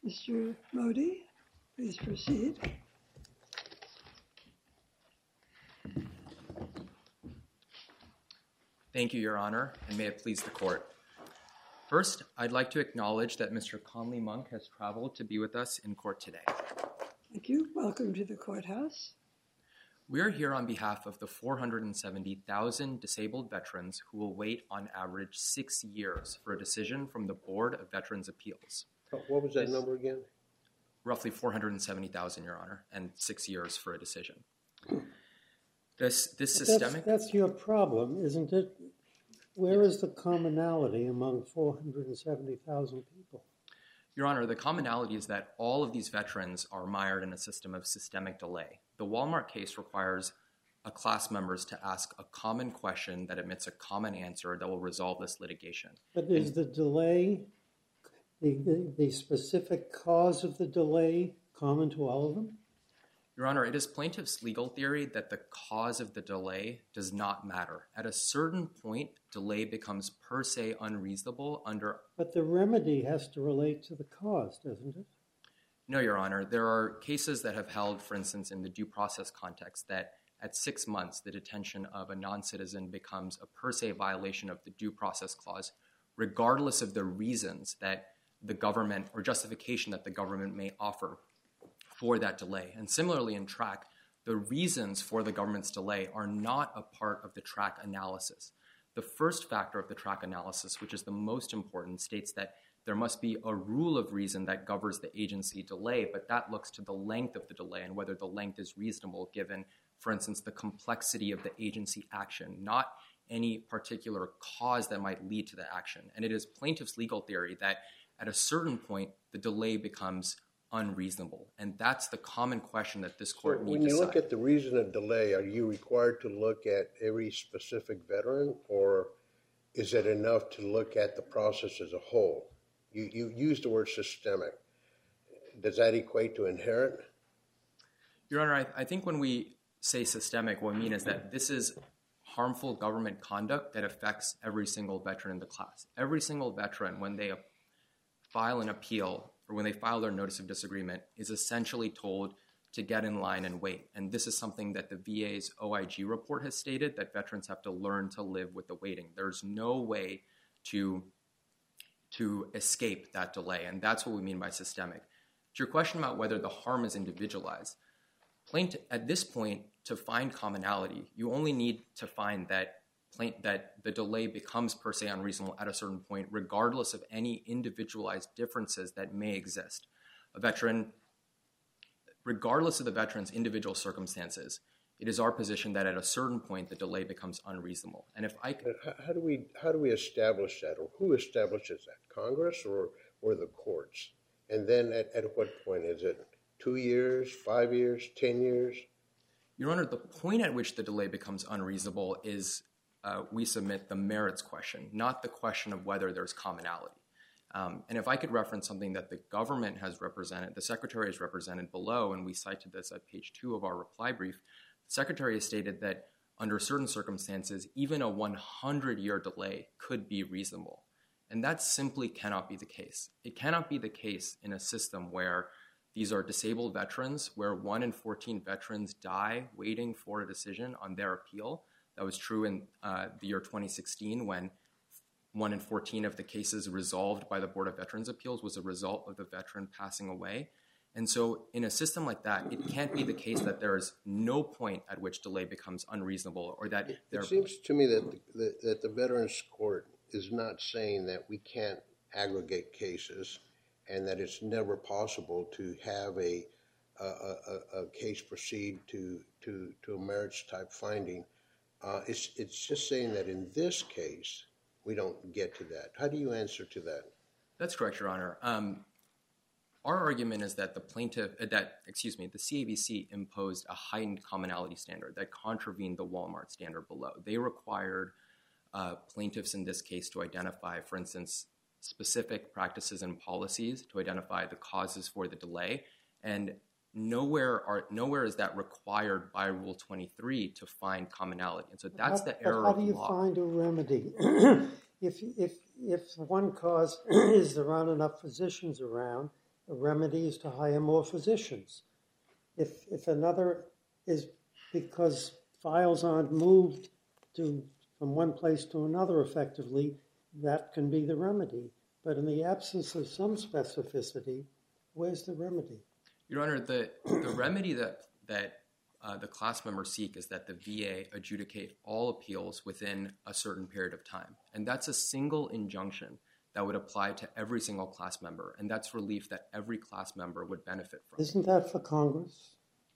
Mr. Modi, please proceed. Thank you, Your Honor, and may it please the Court. First, I'd like to acknowledge that Mr. Conley Monk has traveled to be with us in court today. Thank you. Welcome to the courthouse. We are here on behalf of the 470,000 disabled veterans who will wait on average 6 years for a decision from the Board of Veterans' Appeals. What was that number again? Roughly 470,000, Your Honor, and 6 years for a decision. This systemic... That's your problem, isn't it? Where is the commonality among 470,000 people? Your Honor, the commonality is that all of these veterans are mired in a system of systemic delay. The Walmart case requires class members to ask a common question that admits a common answer that will resolve this litigation. But is the delay, the specific cause of the delay, common to all of them? Your Honor, it is plaintiff's legal theory that the cause of the delay does not matter. At a certain point, delay becomes per se unreasonable under... But the remedy has to relate to the cause, doesn't it? No, Your Honor. There are cases that have held, for instance, in the due process context, that at 6 months, the detention of a non-citizen becomes a per se violation of the due process clause, regardless of the reasons that the government or justification that the government may offer for that delay. And similarly in track, the reasons for the government's delay are not a part of the track analysis. The first factor of the track analysis, which is the most important, states that there must be a rule of reason that governs the agency delay, but that looks to the length of the delay and whether the length is reasonable given, for instance, the complexity of the agency action, not any particular cause that might lead to the action. And it is plaintiff's legal theory that at a certain point, the delay becomes unreasonable. And that's the common question that this court needs to decide. When you look at the reason of delay, are you required to look at every specific veteran, or is it enough to look at the process as a whole? You use the word systemic. Does that equate to inherent? Your Honor, I think when we say systemic, what we mean is that this is harmful government conduct that affects every single veteran in the class. Every single veteran, when they file an appeal or when they file their notice of disagreement, is essentially told to get in line and wait. And this is something that the VA's OIG report has stated, that veterans have to learn to live with the waiting. There's no way to escape that delay, and that's what we mean by systemic. To your question about whether the harm is individualized, at this point, to find commonality, you only need to find that the delay becomes per se unreasonable at a certain point, regardless of any individualized differences that may exist. A veteran, regardless of the veteran's individual circumstances, it is our position that at a certain point the delay becomes unreasonable. And if I could... How do we establish that, or who establishes that? Congress or the courts? And then at what point? Is it 2 years, 5 years, 10 years? Your Honor, the point at which the delay becomes unreasonable is we submit the merits question, not the question of whether there's commonality. And if I could reference something that the government has represented, the Secretary has represented below, and we cited this at page 2 of our reply brief, the Secretary has stated that under certain circumstances, even a 100-year delay could be reasonable. And that simply cannot be the case. It cannot be the case in a system where these are disabled veterans, where 1 in 14 veterans die waiting for a decision on their appeal. That was true in the year 2016 when 1 in 14 of the cases resolved by the Board of Veterans' Appeals was a result of the veteran passing away. And so in a system like that, it can't be the case that there is no point at which delay becomes unreasonable, or that It seems to me that the Veterans Court is not saying that we can't aggregate cases and that it's never possible to have a case proceed to a merits type finding. It's just saying that in this case, we don't get to that. How do you answer to that? That's correct, Your Honor. Our argument is that the CAVC imposed a heightened commonality standard that contravened the Walmart standard below. They required plaintiffs in this case to identify, for instance, specific practices and policies to identify the causes for the delay, and nowhere is that required by Rule 23 to find commonality. And so that's the error of law. How do you find a remedy? If one cause is there aren't enough physicians around, a remedy is to hire more physicians. If another is because files aren't moved from one place to another effectively, that can be the remedy. But in the absence of some specificity, where's the remedy? Your Honor, the remedy that the class members seek is that the VA adjudicate all appeals within a certain period of time. And that's a single injunction that would apply to every single class member. And that's relief that every class member would benefit from. Isn't that for Congress?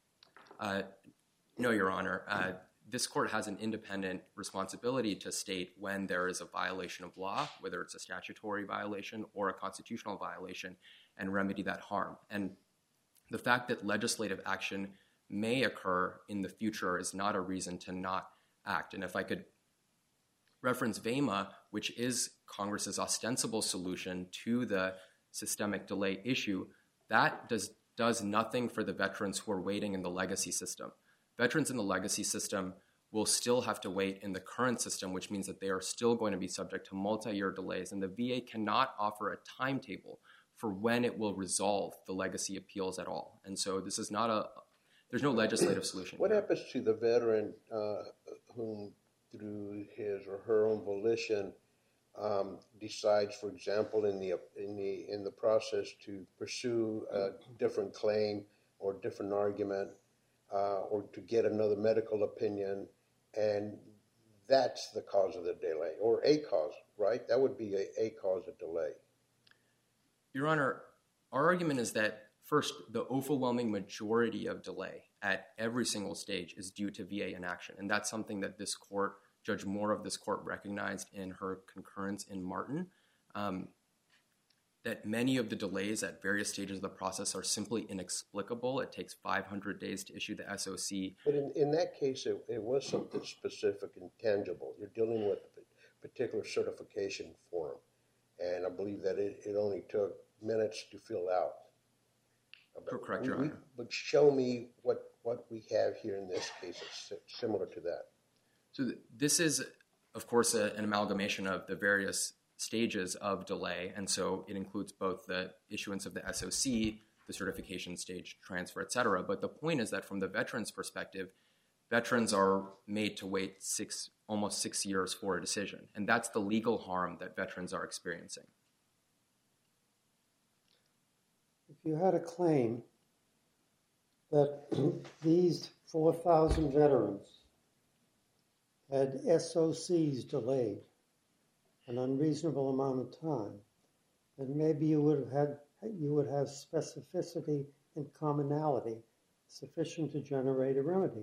No, Your Honor. This court has an independent responsibility to state when there is a violation of law, whether it's a statutory violation or a constitutional violation, and remedy that harm. And the fact that legislative action may occur in the future is not a reason to not act. And if I could reference VEMA, which is Congress's ostensible solution to the systemic delay issue, that does nothing for the veterans who are waiting in the legacy system. Veterans in the legacy system will still have to wait in the current system, which means that they are still going to be subject to multi-year delays, and the VA cannot offer a timetable for when it will resolve the legacy appeals at all. And so this is not there's no legislative solution. What happens to the veteran whom, through his or her own volition, decides, for example, in the process to pursue a different claim or different argument, or to get another medical opinion, and that's the cause of the delay, or a cause, right? That would be a cause of delay. Your Honor, our argument is that, first, the overwhelming majority of delay at every single stage is due to VA inaction. And that's something that this court, Judge Moore of this court, recognized in her concurrence in Martin, that many of the delays at various stages of the process are simply inexplicable. It takes 500 days to issue the SOC. But in that case, it was something specific and tangible. You're dealing with a particular certification form, and I believe that it only took minutes to fill out. Correct, Your Honor. But show me what we have here in this case is similar to that. So this is, of course, an amalgamation of the various stages of delay, and so it includes both the issuance of the SOC, the certification stage, transfer, et cetera. But the point is that from the veteran's perspective, veterans are made to wait almost 6 years for a decision, and that's the legal harm that veterans are experiencing. If you had a claim that these 4,000 veterans had SOCs delayed an unreasonable amount of time, then maybe you would have specificity and commonality sufficient to generate a remedy.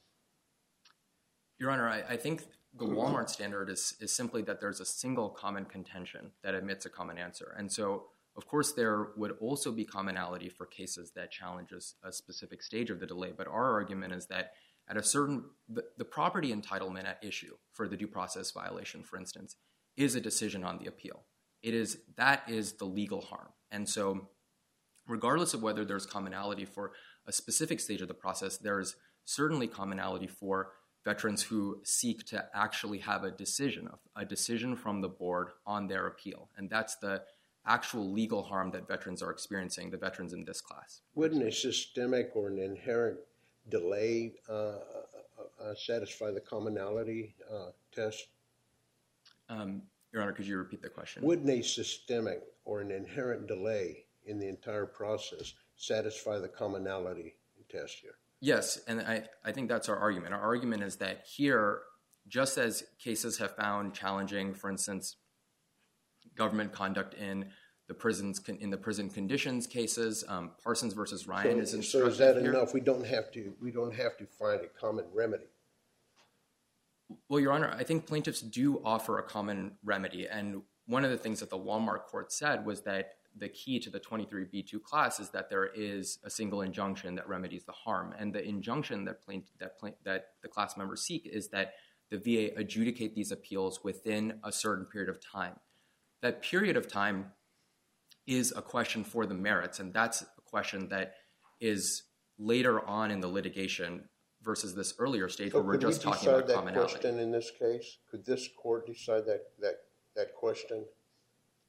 Your Honor, I think the Walmart standard is simply that there's a single common contention that admits a common answer. And so, of course, there would also be commonality for cases that challenges a specific stage of the delay. But our argument is that at the property entitlement at issue for the due process violation, for instance, is a decision on the appeal. That is the legal harm. And so regardless of whether there's commonality for a specific stage of the process, there's certainly commonality for veterans who seek to actually have a decision from the board on their appeal. And that's the actual legal harm that veterans are experiencing, the veterans in this class. Wouldn't a systemic or an inherent delay satisfy the commonality test? Your Honor, could you repeat the question? Wouldn't a systemic or an inherent delay in the entire process satisfy the commonality test here? Yes, and I think that's our argument. Our argument is that here, just as cases have found challenging, for instance, government conduct in the prison conditions cases, Parsons versus Ryan is instructive. So is that enough? We don't have to find a common remedy. Well, Your Honor, I think plaintiffs do offer a common remedy, and one of the things that the Walmart court said was that the key to the 23B2 class is that there is a single injunction that remedies the harm, and the injunction that the class members seek is that the VA adjudicate these appeals within a certain period of time. That period of time is a question for the merits, and that's a question that is later on in the litigation versus this earlier stage where we're just talking about commonality. Could we decide that question in this case? Could this court decide that question?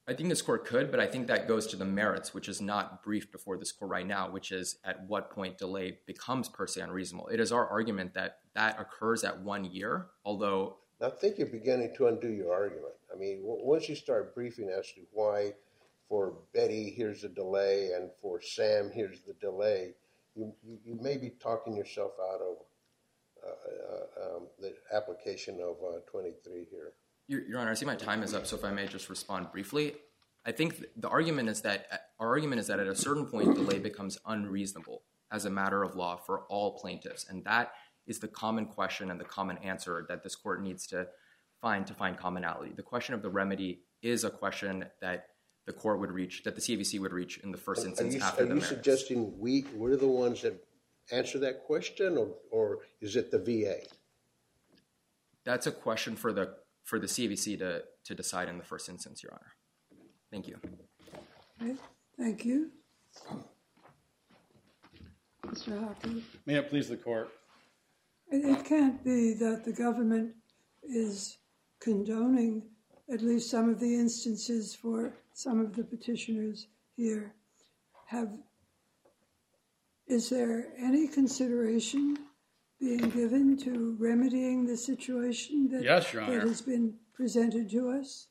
I think this court could, but I think that goes to the merits, which is not briefed before this court right now, which is at what point delay becomes per se unreasonable. It is our argument that that occurs at 1 year, although... I think you're beginning to undo your argument. I mean, once you start briefing as to why for Betty here's the delay and for Sam here's the delay, you may be talking yourself out of the application of 23 here. Your Honor, I see my time is up, so if I may just respond briefly. I think our argument is that at a certain point, delay becomes unreasonable as a matter of law for all plaintiffs, and that is the common question and the common answer that this court needs to find commonality. The question of the remedy is a question that the court would reach, that the CAVC would reach in the first instance after the merits. Are you suggesting we're the ones that answer that question, or is it the VA? That's a question for the CAVC to decide in the first instance, Your Honor. Thank you. Okay, thank you. Mr. Hockey. May it please the court. It can't be that the government is condoning at least some of the instances for some of the petitioners here. Is there any consideration being given to remedying the situation that, yes, Your Honor, that has been presented to us?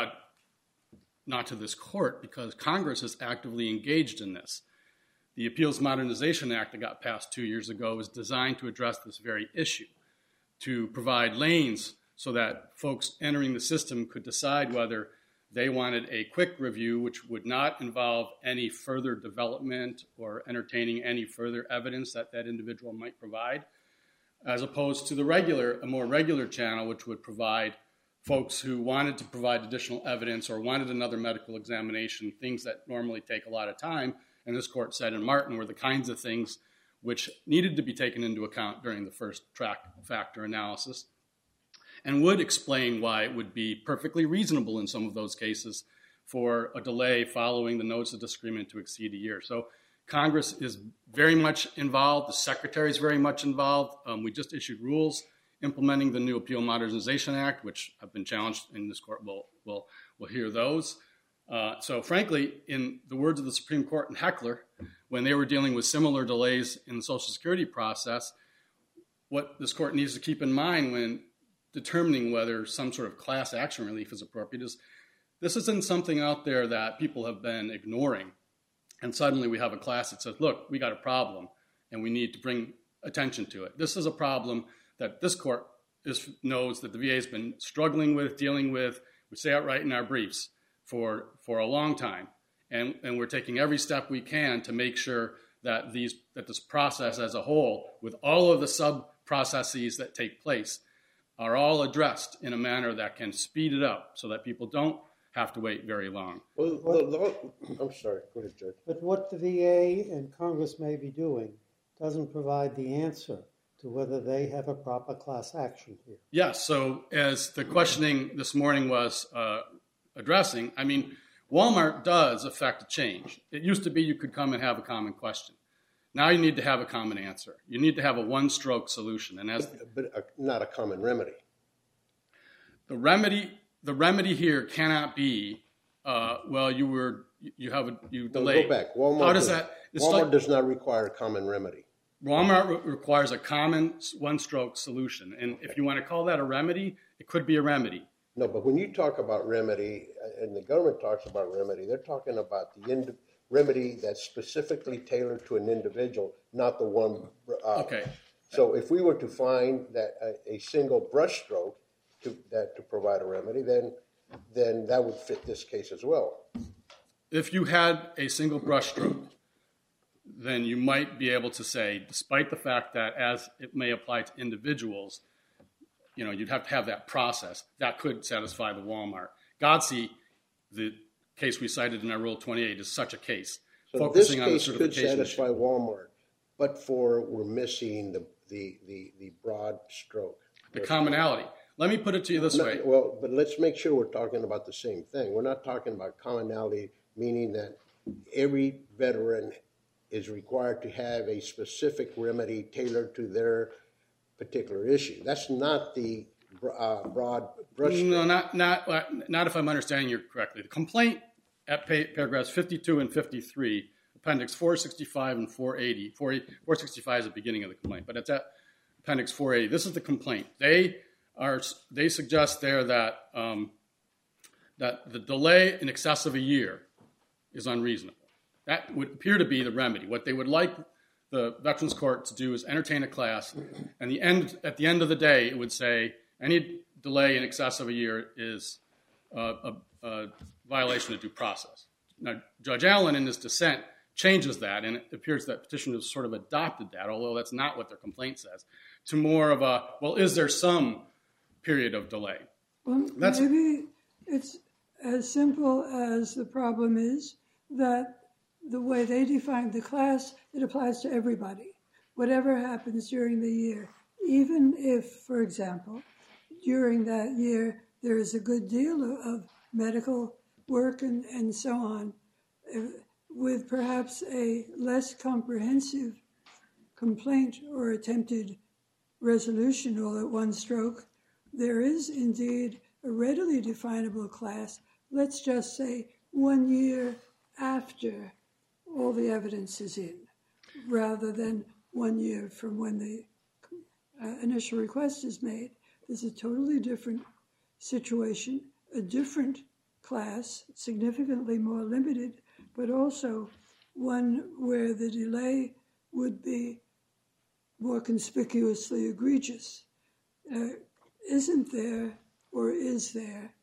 Not to this court, because Congress is actively engaged in this. The Appeals Modernization Act that got passed 2 years ago was designed to address this very issue, to provide lanes so that folks entering the system could decide whether they wanted a quick review, which would not involve any further development or entertaining any further evidence that that individual might provide, as opposed to a more regular channel, which would provide folks who wanted to provide additional evidence or wanted another medical examination, things that normally take a lot of time. And this court said in Martin were the kinds of things which needed to be taken into account during the first track factor analysis, and would explain why it would be perfectly reasonable in some of those cases for a delay following the notice of disagreement to exceed a year. So Congress is very much involved. The Secretary is very much involved. We just issued rules implementing the new Appeal Modernization Act, which have been challenged, and this court will hear those. So frankly, in the words of the Supreme Court in Heckler, when they were dealing with similar delays in the Social Security process, what this court needs to keep in mind when determining whether some sort of class action relief is appropriate is this isn't something out there that people have been ignoring. And suddenly we have a class that says, look, we got a problem and we need to bring attention to it. This is a problem that this court knows that the VA has been struggling with, dealing with. We say it right in our briefs for a long time. And we're taking every step we can to make sure that this process as a whole, with all of the sub-processes that take place, are all addressed in a manner that can speed it up so that people don't have to wait very long. Well, I'm sorry. Go ahead, Judge. But what the VA and Congress may be doing doesn't provide the answer to whether they have a proper class action here. Yes, so as the questioning this morning was addressing, I mean, Walmart does affect a change. It used to be you could come and have a common question. Now you need to have a common answer. You need to have a one-stroke solution. But not a common remedy. The remedy here cannot be, you delayed. Go back. Walmart does not require a common remedy. Walmart requires a common one-stroke solution. And if you want to call that a remedy, it could be a remedy. No, but when you talk about remedy, and the government talks about remedy, they're talking about the remedy that's specifically tailored to an individual, not the one. Okay. So if we were to find that a single brushstroke to provide a remedy, then that would fit this case as well. If you had a single brushstroke, then you might be able to say, despite the fact that as it may apply to individuals, you'd have to have that process. That could satisfy the Walmart. GOTC, the case we cited in our Rule 28, is such a case. So focusing this on the case could certification satisfy Walmart, but we're missing the broad stroke. The commonality. Let me put it to you this way. Well, but let's make sure we're talking about the same thing. We're not talking about commonality, meaning that every veteran is required to have a specific remedy tailored to their particular issue. That's not the broad brush. No, not if I'm understanding you correctly. The complaint at paragraphs 52 and 53, appendix 465 and 480. 465 is the beginning of the complaint, but it's at appendix 480. This is the complaint. They suggest there that that the delay in excess of a year is unreasonable. That would appear to be the remedy. What they would like the Veterans Court to do is entertain a class, and at the end of the day, it would say any delay in excess of a year is a violation of due process. Now, Judge Allen, in his dissent, changes that, and it appears that petitioners sort of adopted that, although that's not what their complaint says, to more of a, well, is there some period of delay? Well, maybe it's as simple as the problem is that the way they define the class, it applies to everybody. Whatever happens during the year, even if, for example, during that year there is a good deal of medical work and so on, with perhaps a less comprehensive complaint or attempted resolution all at one stroke, there is indeed a readily definable class, let's just say 1 year after all the evidence is in, rather than 1 year from when the initial request is made. There's a totally different situation, a different class, significantly more limited, but also one where the delay would be more conspicuously egregious. Isn't there, or is there,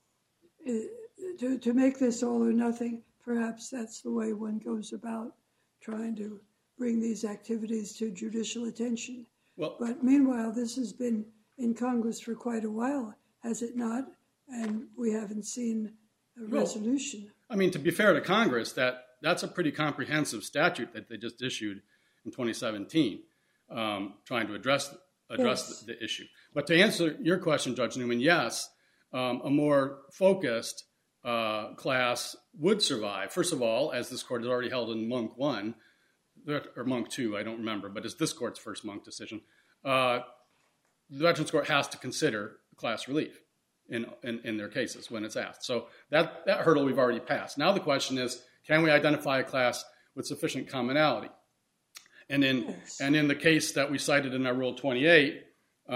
to make this all or nothing, perhaps that's the way one goes about trying to bring these activities to judicial attention. Well, but meanwhile, this has been in Congress for quite a while, has it not? And we haven't seen a resolution. I mean, to be fair to Congress, that's a pretty comprehensive statute that they just issued in 2017, trying to address the issue. But to answer your question, Judge Newman, yes, a more focused class would survive. First of all, as this court has already held in Monk 1, or Monk 2, I don't remember, but it's this court's first Monk decision, the Veterans Court has to consider class relief in their cases when it's asked. So that hurdle we've already passed. Now the question is, can we identify a class with sufficient commonality? And in the case that we cited in our Rule 28,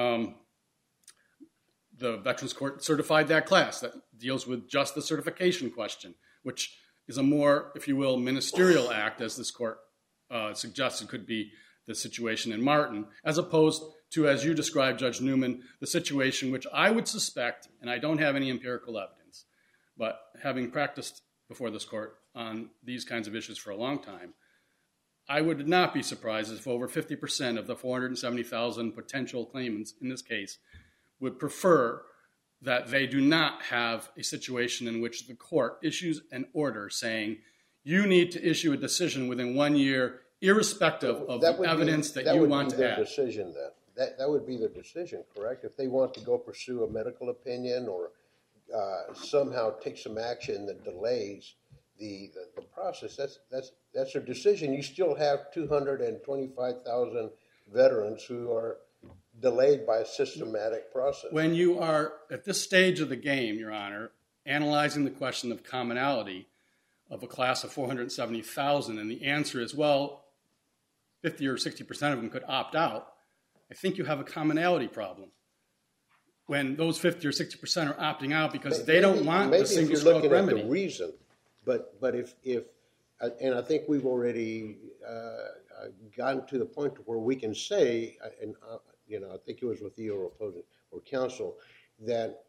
the Veterans Court certified that class that deals with just the certification question, which is a more, if you will, ministerial act, as this court suggested could be the situation in Martin, as opposed to, as you described, Judge Newman, the situation which I would suspect, and I don't have any empirical evidence, but having practiced before this court on these kinds of issues for a long time, I would not be surprised if over 50% of the 470,000 potential claimants in this case would prefer that they do not have a situation in which the court issues an order saying you need to issue a decision within 1 year, irrespective of the evidence that you want to add. That would be their decision then. That would be their decision, correct? If they want to go pursue a medical opinion or somehow take some action that delays the process, that's their decision. You still have 225,000 veterans who are delayed by a systematic process. When you are at this stage of the game, Your Honor, analyzing the question of commonality of a class of 470,000, and the answer is, well, 50 or 60% of them could opt out, I think you have a commonality problem. When those 50 or 60% are opting out because they don't want the single stroke remedy. Maybe if you're looking at the reason, but if and I think we've already gotten to the point where we can say, and I think it was with you or opposing or counsel, that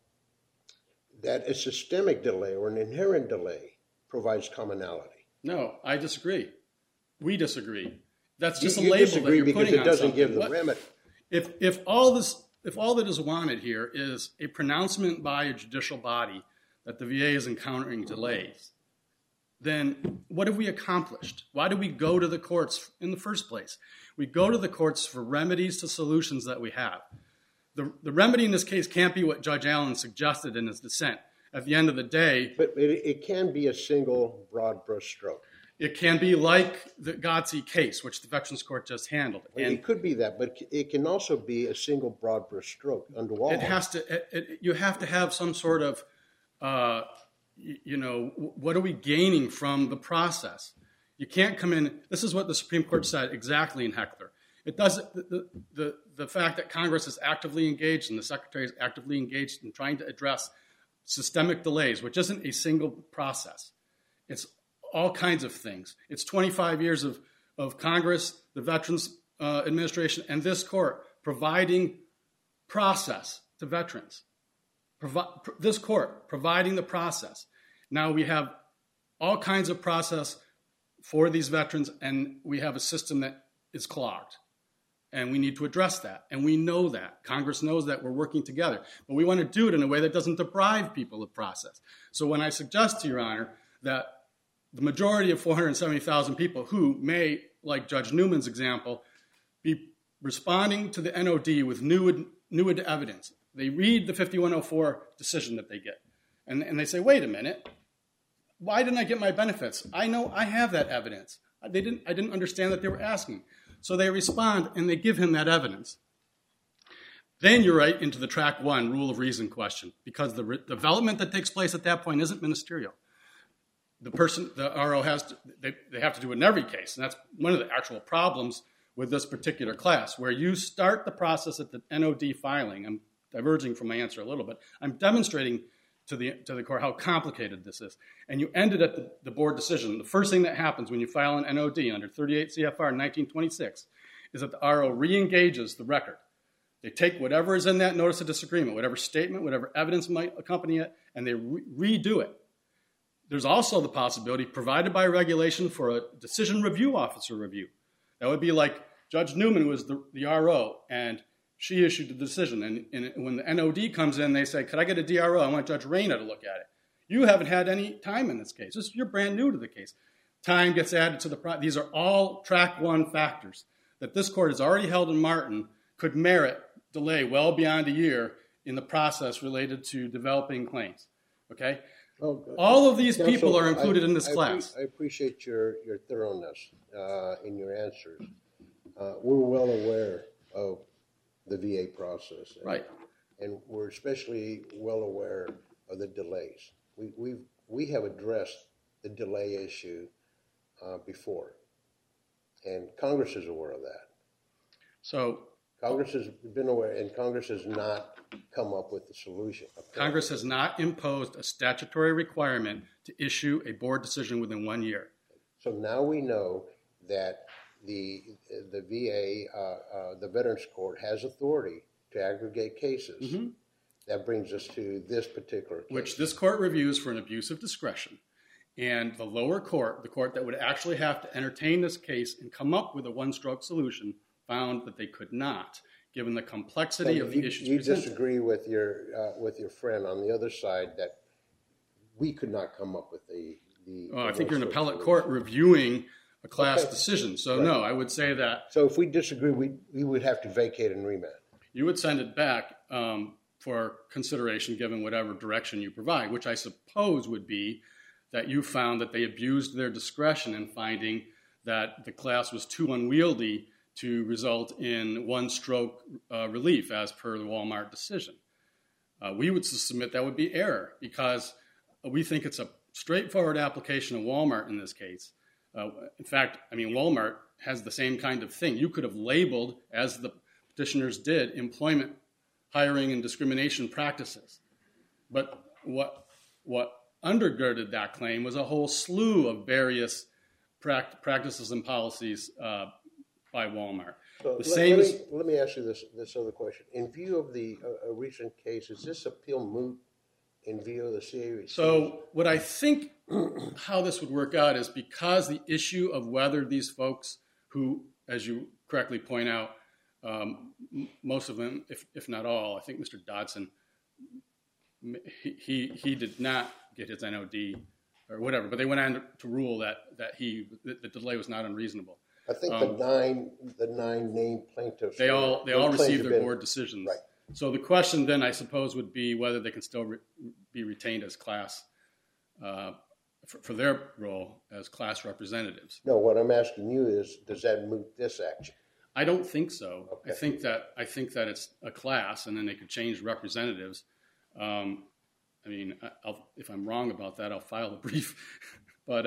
a systemic delay or an inherent delay provides commonality. No, I disagree. We disagree. That's just you a label disagree that you're putting because it on doesn't something. give the remedy. If all that is wanted here is a pronouncement by a judicial body that the VA is encountering delays, then what have we accomplished? Why do we go to the courts in the first place? We go to the courts for remedies to solutions that we have. The remedy in this case can't be what Judge Allen suggested in his dissent. At the end of the day... But it can be a single broad brush stroke. It can be like the Godsey case, which the Veterans Court just handled. And it could be that, but it can also be a single broad brush stroke under Walmart. It has to. You have to have some sort of, what are we gaining from the process? You can't come in. This is what the Supreme Court said exactly in Heckler. It doesn't. The fact that Congress is actively engaged and the Secretary is actively engaged in trying to address systemic delays, which isn't a single process. It's all kinds of things. It's 25 years of Congress, the Veterans Administration, and this court providing process to veterans. This court providing the process. Now we have all kinds of process for these veterans, and we have a system that is clogged. And we need to address that. And we know that. Congress knows that. We're working together. But we want to do it in a way that doesn't deprive people of process. So when I suggest to Your Honor that the majority of 470,000 people who may, like Judge Newman's example, be responding to the NOD with new evidence. They read the 5104 decision that they get. And they say, wait a minute, why didn't I get my benefits? I know I have that evidence. I didn't understand that they were asking. So they respond and they give him that evidence. Then you're right into the track one rule of reason question, because the development that takes place at that point isn't ministerial. The RO they have to do it in every case. And that's one of the actual problems with this particular class, where you start the process at the NOD filing. I'm diverging from my answer a little bit. I'm demonstrating to the court how complicated this is. And you end it at the board decision. The first thing that happens when you file an NOD under 38 CFR 1926 is that the RO re-engages the record. They take whatever is in that notice of disagreement, whatever statement, whatever evidence might accompany it, and they redo it. There's also the possibility provided by regulation for a decision review officer review. That would be like Judge Newman was the RO, and she issued the decision. And when the NOD comes in, they say, could I get a DRO? I want Judge Reyna to look at it. You haven't had any time in this case. You're brand new to the case. Time gets added to the these are all track one factors that this court has already held in Martin could merit delay well beyond a year in the process related to developing claims. Okay? All of these people are included in this class. I appreciate your thoroughness in your answers. We're well aware of the VA process. Right. And we're especially well aware of the delays. We have addressed the delay issue before. And Congress is aware of that. So Congress has been aware, and Congress has not come up with the solution. Congress has not imposed a statutory requirement to issue a board decision within 1 year. So now we know that the VA, the Veterans Court, has authority to aggregate cases. Mm-hmm. That brings us to this particular case. Which this court reviews for an abuse of discretion. And the lower court, the court that would actually have to entertain this case and come up with a one-stroke solution, found that they could not, given the complexity of the issues you presented. Disagree with your friend on the other side that we could not come up with the I think you're an appellate court reviewing a class decision. So right. No, I would say that. So if we disagree, we would have to vacate and remand. You would send it back for consideration given whatever direction you provide, which I suppose would be that you found that they abused their discretion in finding that the class was too unwieldy to result in one-stroke relief as per the Walmart decision. We would submit that would be error because we think it's a straightforward application of Walmart in this case. In fact, I mean, Walmart has the same kind of thing. You could have labeled, as the petitioners did, employment, hiring, and discrimination practices. But what undergirded that claim was a whole slew of various practices and policies by Walmart. So let me ask you this other question. In view of the recent case, is this appeal moot in view of the CAVC? So what I think how this would work out is because the issue of whether these folks who, as you correctly point out, most of them, if not all, I think Mr. Dodson, he did not get his NOD or whatever, but they went on to rule that the delay was not unreasonable. I think the nine named plaintiffs. They all received their board decisions. Right. So the question then, I suppose, would be whether they can still be retained as class for their role as class representatives. No, what I'm asking you is, does that moot this action? I don't think so. Okay. I think that it's a class, and then they could change representatives. I mean, if I'm wrong about that, I'll file a brief. But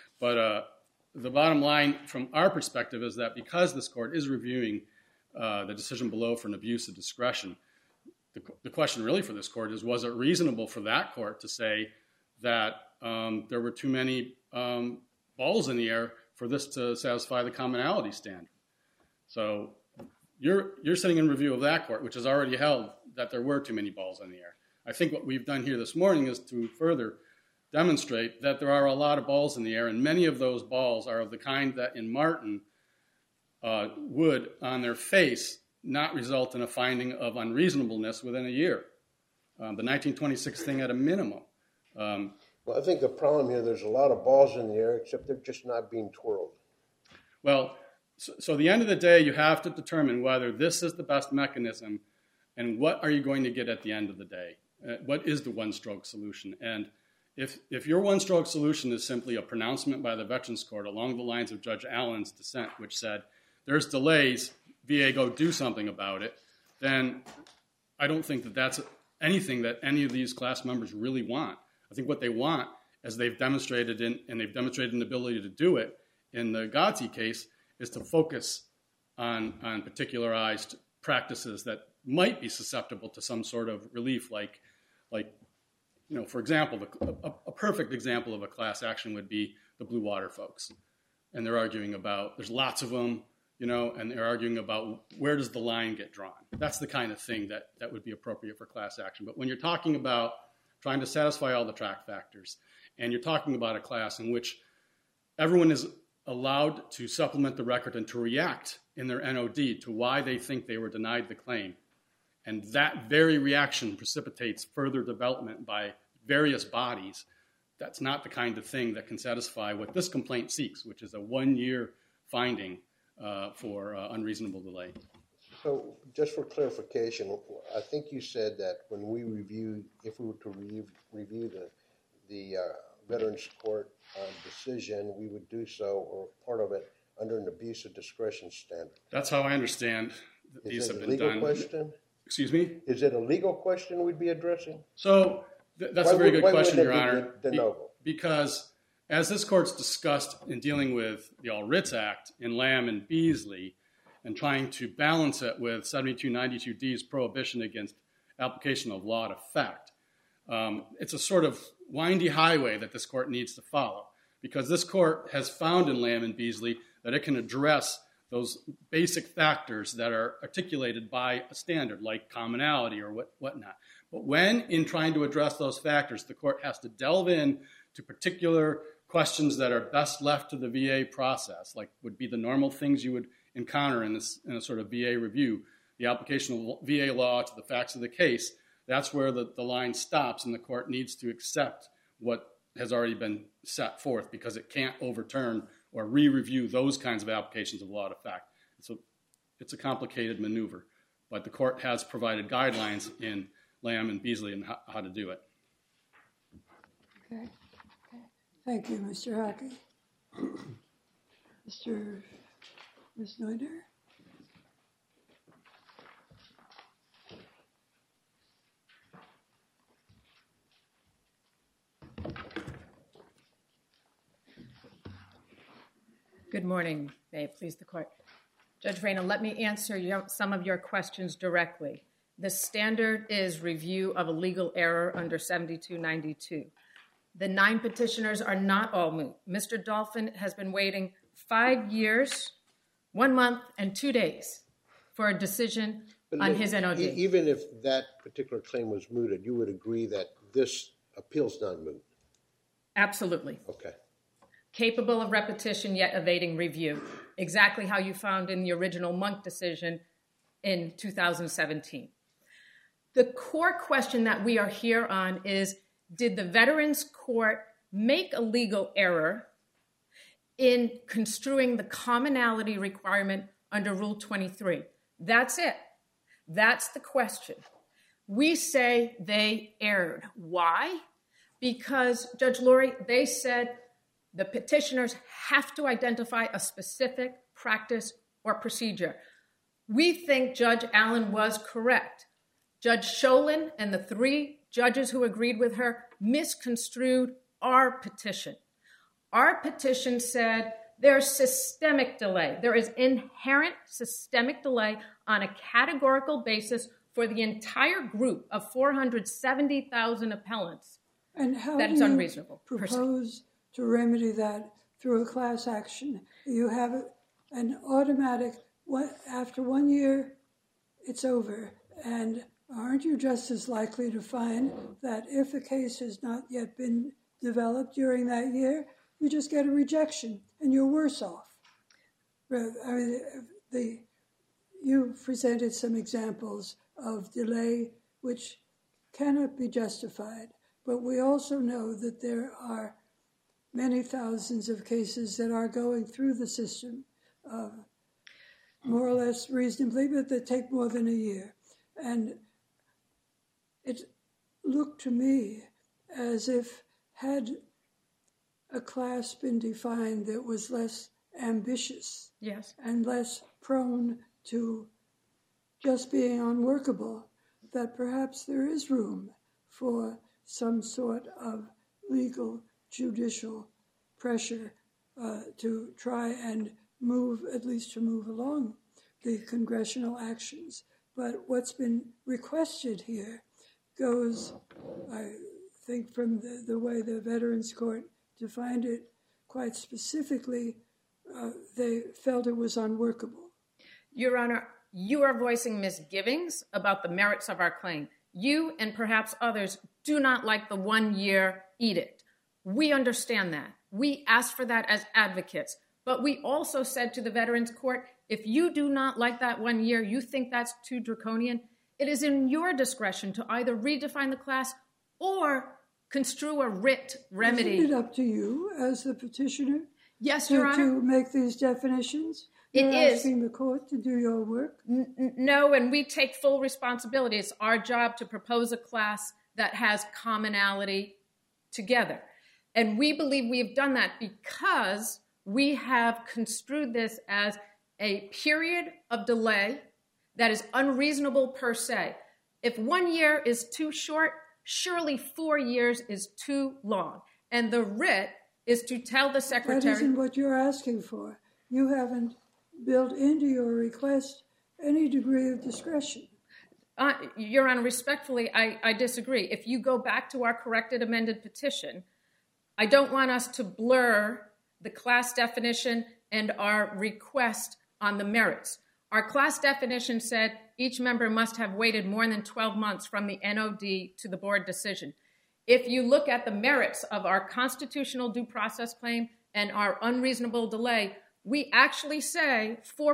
the bottom line, from our perspective, is that because this court is reviewing the decision below for an abuse of discretion, the question really for this court is, was it reasonable for that court to say that there were too many balls in the air for this to satisfy the commonality standard? So you're sitting in review of that court, which has already held that there were too many balls in the air. I think what we've done here this morning is to further demonstrate that there are a lot of balls in the air, and many of those balls are of the kind that in Martin would, on their face, not result in a finding of unreasonableness within a year. The 1926 thing at a minimum. Well, I think the problem here, there's a lot of balls in the air, except they're just not being twirled. Well, so at the end of the day, you have to determine whether this is the best mechanism, and what are you going to get at the end of the day? What is the one-stroke solution? And if your one-stroke solution is simply a pronouncement by the Veterans Court along the lines of Judge Allen's dissent, which said, there's delays, VA, go do something about it, then I don't think that that's anything that any of these class members really want. I think what they want, as they've demonstrated and they've demonstrated an ability to do it in the Gotti case, is to focus on particularized practices that might be susceptible to some sort of relief, like for example, a perfect example of a class action would be the Blue Water folks. And they're arguing about, there's lots of them, and they're arguing about where does the line get drawn. That's the kind of thing that would be appropriate for class action. But when you're talking about trying to satisfy all the track factors, and you're talking about a class in which everyone is allowed to supplement the record and to react in their NOD to why they think they were denied the claim, and that very reaction precipitates further development by various bodies, that's not the kind of thing that can satisfy what this complaint seeks, which is a 1-year finding for unreasonable delay. So just for clarification, I think you said that when we review, if we were to review the Veterans Court decision, we would do so, or part of it, under an abuse of discretion standard. That's how I understand that these have been done. Is it a legal question? Excuse me? Is it a legal question we'd be addressing? So that's a very good question, Your Honor. De novo? Because as this court's discussed in dealing with the All Writs Act in Lamb and Beasley, and trying to balance it with 7292D's prohibition against application of law to fact, it's a sort of windy highway that this court needs to follow, because this court has found in Lamb and Beasley that it can address those basic factors that are articulated by a standard like commonality or whatnot. But when, in trying to address those factors, the court has to delve in to particular questions that are best left to the VA process, like would be the normal things you would encounter in a sort of VA review, the application of VA law to the facts of the case, that's where the line stops, and the court needs to accept what has already been set forth, because it can't overturn or re-review those kinds of applications of law to fact. So it's a complicated maneuver, but the court has provided guidelines in Lamb and Beasley on how to do it. Okay. Thank you, Mr. Hockey. Ms. Neuder? Good morning. May it please the court. Judge Reyna, let me answer some of your questions directly. The standard is review of a legal error under 7292. The 9 petitioners are not all moot. Mr. Dolphin has been waiting 5 years, 1 month, and 2 days for a decision on his NOD. Even if that particular claim was mooted, you would agree that this appeal's not moot? Absolutely. Okay. Capable of repetition, yet evading review. Exactly how you found in the original Monk decision in 2017. The core question that we are here on is, did the Veterans Court make a legal error in construing the commonality requirement under Rule 23? That's it. That's the question. We say they erred. Why? because, Judge Lurie, they said the petitioners have to identify a specific practice or procedure. We think Judge Allen was correct. Judge Sholin and the 3 judges who agreed with her misconstrued our petition. Our petition said there's systemic delay. There is inherent systemic delay on a categorical basis for the entire group of 470,000 appellants. And how that do is you unreasonable. propose to remedy that through a class action? You have an automatic, after 1 year, it's over. And aren't you just as likely to find that if a case has not yet been developed during that year, you just get a rejection and you're worse off? I mean, you presented some examples of delay which cannot be justified, but we also know that there are many thousands of cases that are going through the system more or less reasonably, but that take more than a year. And it looked to me as if had a class been defined that was less ambitious, yes, and less prone to just being unworkable, that perhaps there is room for some sort of legal, judicial pressure to try and move, at least to move along the congressional actions. But what's been requested here goes, I think, from the way the Veterans Court defined it quite specifically, they felt it was unworkable. Your Honor, you are voicing misgivings about the merits of our claim. You and perhaps others do not like the 1 year edict. We understand that. We asked for that as advocates. But we also said to the Veterans Court, if you do not like that 1 year, you think that's too draconian, it is in your discretion to either redefine the class or construe a writ remedy. Isn't it up to you as the petitioner? Yes, Your Honor. To make these definitions? You're asking the court to do your work? No, and we take full responsibility. It's our job to propose a class that has commonality together. And we believe we have done that because we have construed this as a period of delay that is unreasonable per se. If 1 year is too short, surely 4 years is too long. And the writ is to tell the secretary... That isn't what you're asking for. You haven't built into your request any degree of discretion. Your Honor, respectfully, I disagree. If you go back to our corrected amended petition, I don't want us to blur the class definition and our request on the merits. Our class definition said each member must have waited more than 12 months from the NOD to the board decision. If you look at the merits of our constitutional due process claim and our unreasonable delay, we actually say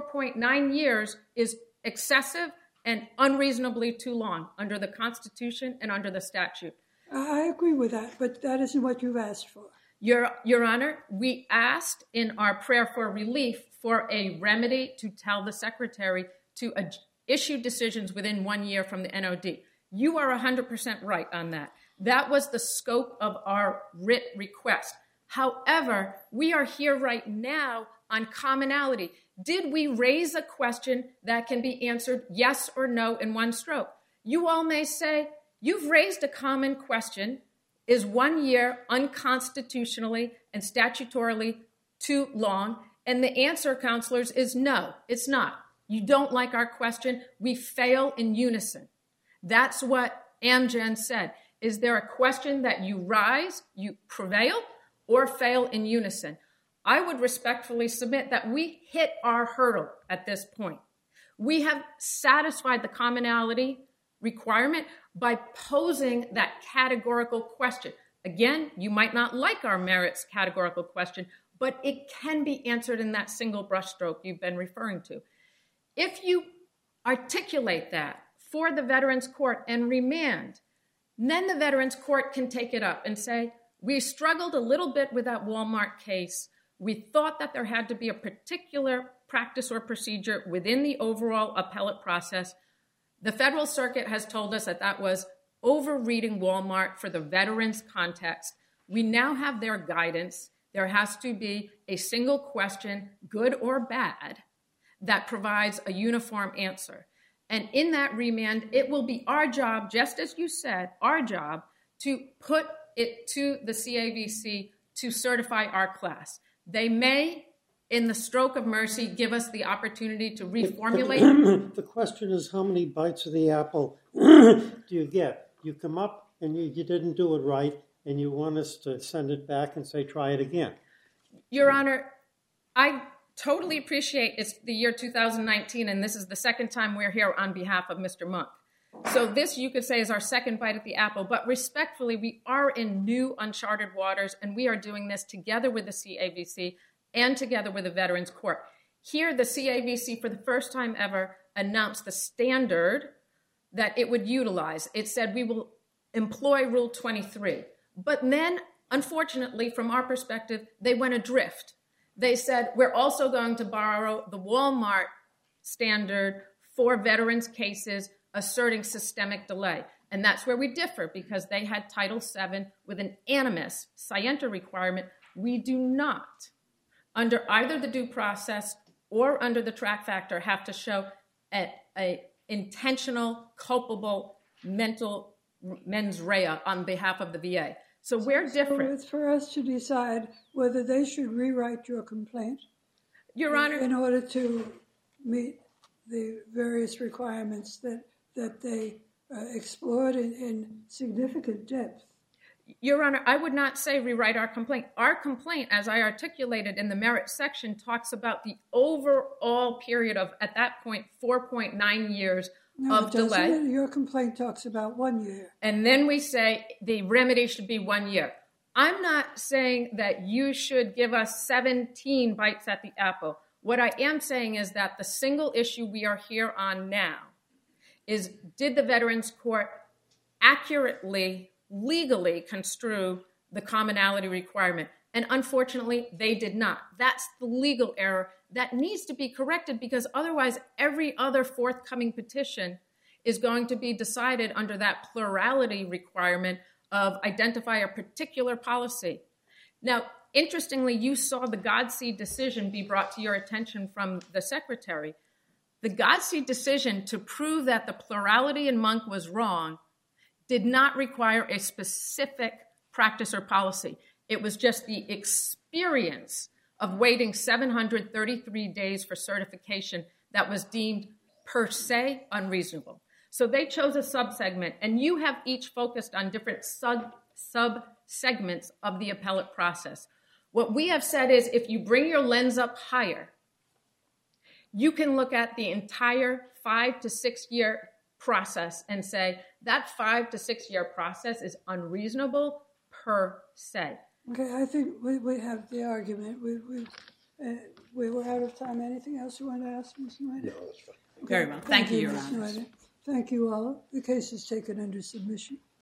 4.9 years is excessive and unreasonably too long under the Constitution and under the statute. I agree with that, but that isn't what you've asked for. Your Honor, we asked in our prayer for relief for a remedy to tell the secretary to issue decisions within 1 year from the NOD. You are 100% right on that. That was the scope of our writ request. However, we are here right now on commonality. Did we raise a question that can be answered yes or no in one stroke? You all may say, you've raised a common question. Is 1 year unconstitutionally and statutorily too long? And the answer, counselors, is no, it's not. You don't like our question. We fail in unison. That's what Amgen said. Is there a question that you rise, you prevail, or fail in unison? I would respectfully submit that we hit our hurdle at this point. We have satisfied the commonality requirement by posing that categorical question. Again, you might not like our merits categorical question, but it can be answered in that single brushstroke you've been referring to. If you articulate that for the Veterans Court and remand, then the Veterans Court can take it up and say, we struggled a little bit with that Walmart case. We thought that there had to be a particular practice or procedure within the overall appellate process. The Federal Circuit has told us that that was over-reading Walmart for the veterans context. We now have their guidance. There has to be a single question, good or bad, that provides a uniform answer. And in that remand, it will be our job, just as you said, our job, to put it to the CAVC to certify our class. They may, in the stroke of mercy, give us the opportunity to reformulate. The question is, how many bites of the apple do you get? You come up and you didn't do it right, and you want us to send it back and say, try it again. Your Honor, I totally appreciate it's the year 2019, and this is the second time we're here on behalf of Mr. Monk. So this, you could say, is our second bite at the apple. But respectfully, we are in new uncharted waters, and we are doing this together with the CAVC and together with the Veterans Court. Here, the CAVC, for the first time ever, announced the standard that it would utilize. It said we will employ Rule 23. But then, unfortunately, from our perspective, they went adrift. They said, we're also going to borrow the Walmart standard for veterans' cases asserting systemic delay. And that's where we differ, because they had Title VII with an animus scienter requirement. We do not, under either the due process or under the track factor, have to show an intentional, culpable mental mens rea on behalf of the VA. So we're different. So it's for us to decide whether they should rewrite your complaint, Your Honor, in order to meet the various requirements that they explored in significant depth. Your Honor, I would not say rewrite our complaint. Our complaint, as I articulated in the merit section, talks about the overall period of, at that point, 4.9 years of delay. Your complaint talks about 1 year. And then we say the remedy should be 1 year. I'm not saying that you should give us 17 bites at the apple. What I am saying is that the single issue we are here on now is, did the Veterans Court accurately, legally construe the commonality requirement? And unfortunately, they did not. That's the legal error that needs to be corrected, because otherwise every other forthcoming petition is going to be decided under that plurality requirement of identify a particular policy. Now, interestingly, you saw the Godseed decision be brought to your attention from the Secretary. The Godseed decision, to prove that the plurality in Monk was wrong, did not require a specific practice or policy. It was just the experience of waiting 733 days for certification that was deemed per se unreasonable. So they chose a subsegment, and you have each focused on different sub-segments of the appellate process. What we have said is, if you bring your lens up higher, you can look at the entire 5 to 6 year process and say that 5 to 6 year process is unreasonable per se. Okay, I think we have the argument. We were out of time. Anything else you want to ask, Ms. Noida? No, that's fine. Very well. Thank you, Your Ms. Honor. Noida. Thank you all. The case is taken under submission.